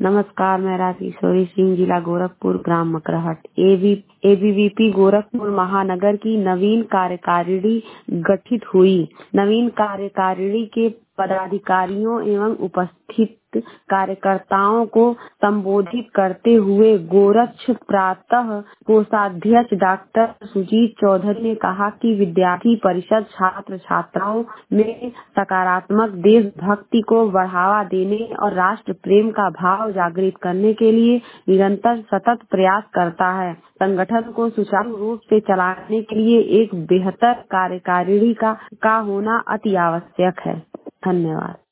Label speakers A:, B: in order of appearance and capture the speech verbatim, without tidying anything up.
A: नमस्कार, मैं राजेश्वरी सिंह, जिला गोरखपुर, ग्राम मकराहट। एबी एबीवीपी गोरखपुर महानगर की नवीन कार्यकारिणी गठित हुई। नवीन कार्यकारिणी के पदाधिकारियों एवं उपस्थित कार्यकर्ताओं को संबोधित करते हुए गोरक्ष प्रांतः कोषाध्यक्ष डॉक्टर सुजीत चौधरी ने कहा कि विद्यार्थी परिषद छात्र छात्राओं में सकारात्मक देशभक्ति को बढ़ावा देने और राष्ट्र प्रेम का भाव जागृत करने के लिए निरंतर सतत प्रयास करता है। संगठन को सुचारू रूप से चलाने के लिए एक बेहतर कार्यकारिणी का, का होना अति आवश्यक है। धन्यवाद।